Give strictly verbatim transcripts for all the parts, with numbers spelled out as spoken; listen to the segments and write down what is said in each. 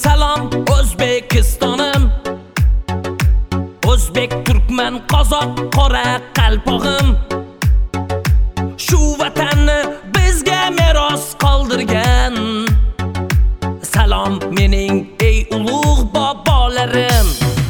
salom O'zbekistonim. O'zbek, turkman, qozoq, qora qalpog'im. Shu vatanni bizga meros qoldirgan. Salom mening ey ulug' bobolarim.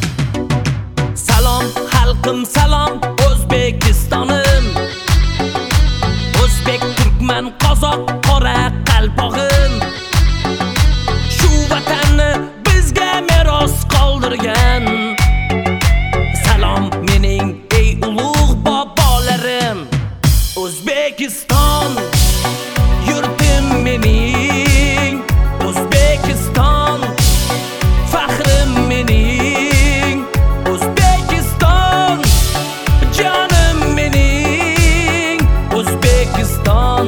Salom xalqim, salom O'zbekistonim. O'zbek, turkman, qozoq, qora qalpog'im. Shu vatanni bizga meros qoldirgan. Salom mening ey ulug' bobolarim. O'zbekiston yurtim mening. O'zbekiston faxrim mening. O'zbekiston jonim mening. O'zbekiston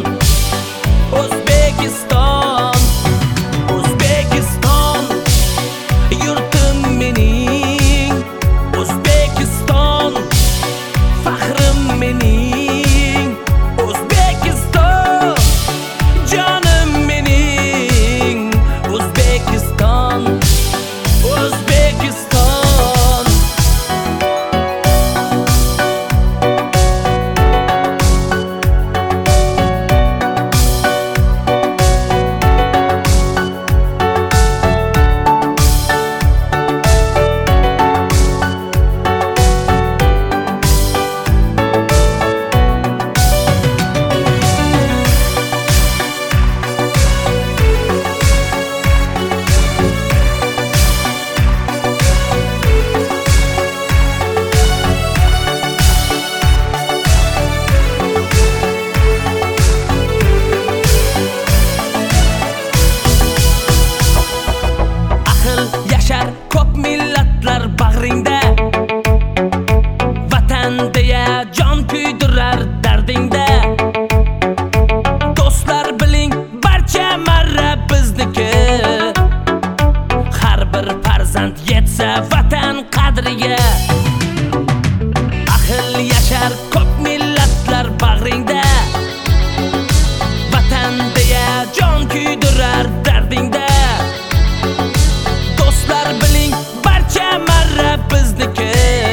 O'zbekiston O'zbekiston yurtim mening. O'zbekiston faxrim mening. O'zbekiston jonim mening. O'zbekiston O'zbekiston yashar ko'p millatlar bag'ringda. Vatan deya jon kuydirar dardingda. Do'stlar biling barcha marra bizniki. Har bir farzand yetsa vatan qadriga. Ahil yashar ko'p millatlar bag'ringda. Vatan deya jon kuydirar dardingda. Do'stlar biling barcha marra bizniki.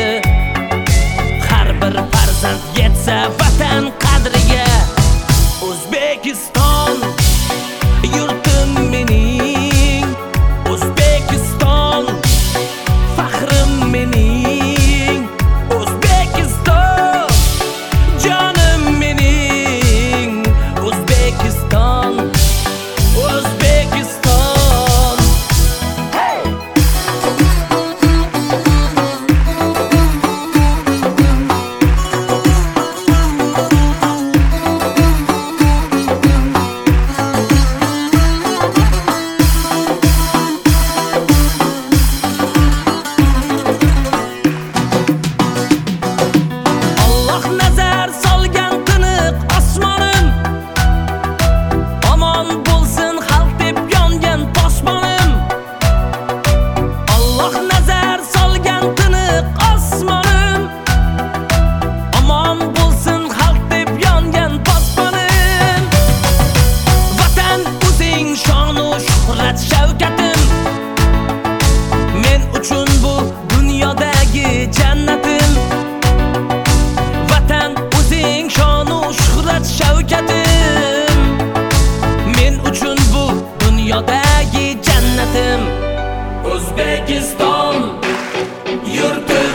Har bir farzand yetsa vatan qadriga. O'zbekiston yurtim mening. O'zbekiston faxrim mening. O'zbekiston jonim mening. O'zbekiston O'zbekiston Alloh nazar solgan tiniq osmonim. Omon bo'lsin xalq deb yongan posmonim. Alloh nazar solgan tiniq osmonim. Omon bo'lsin xalq deb yongan posmonim. Vatan o'zing shonu shuhrat shavkatim. Men uchun bu dunyodagi jannatim. Vatan o'zing shonu shuhrat shavkatim. Men uchun bu dunyodagi jannatim. O'zbekiston yurtim